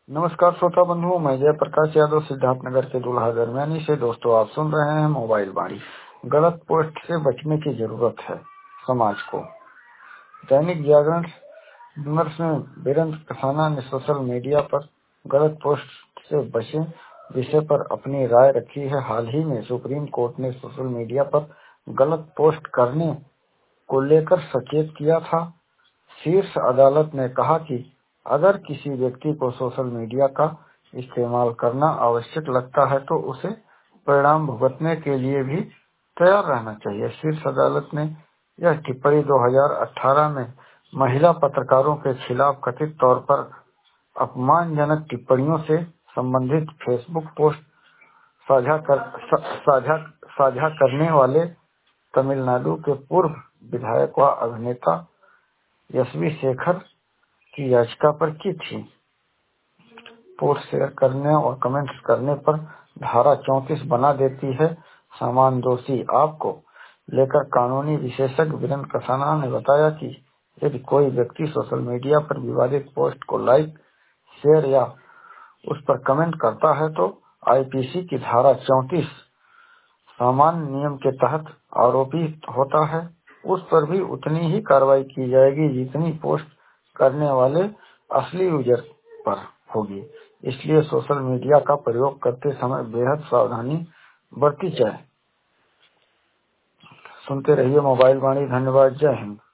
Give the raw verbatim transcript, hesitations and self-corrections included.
नमस्कार श्रोता बंधुओं, मैं जयप्रकाश यादव सिद्धार्थनगर के दूल्हा दरमियानी से। दोस्तों, आप सुन रहे हैं मोबाइल वाणी। गलत पोस्ट से बचने की जरूरत है समाज को। दैनिक जागरण विमर्श में वीरेंद्र कसाना ने सोशल मीडिया पर गलत पोस्ट से बचें विषय पर अपनी राय रखी है। हाल ही में सुप्रीम कोर्ट ने सोशल मीडिया पर गलत पोस्ट करने को लेकर सचेत किया था। शीर्ष अदालत ने कहा कि अगर किसी व्यक्ति को सोशल मीडिया का इस्तेमाल करना आवश्यक लगता है तो उसे परिणाम भुगतने के लिए भी तैयार रहना चाहिए। शीर्ष अदालत ने यह टिप्पणी दो हज़ार अठारह में महिला पत्रकारों के खिलाफ कथित तौर पर अपमानजनक टिप्पणियों से संबंधित फेसबुक पोस्ट साझा कर साझा साझा करने वाले तमिलनाडु के पूर्व विधायक व अभिनेता यशवी शेखर की याचिका पर की थी। पोस्ट शेयर करने और कमेंट्स करने पर धारा चौंतीस बना देती है समान दोषी। आपको लेकर कानूनी विशेषज्ञ वीरेंद्र कसाना ने बताया कि यदि कोई व्यक्ति सोशल मीडिया पर विवादित पोस्ट को लाइक, शेयर या उस पर कमेंट करता है तो आईपीसी की धारा चौंतीस सामान्य नियम के तहत आरोपी होता है। उस पर भी उतनी ही कार्रवाई की जाएगी जितनी पोस्ट करने वाले असली यूजर पर होगी। इसलिए सोशल मीडिया का प्रयोग करते समय बेहद सावधानी बरती जाए। सुनते रहिए मोबाइल वाणी। धन्यवाद। जय हिंद।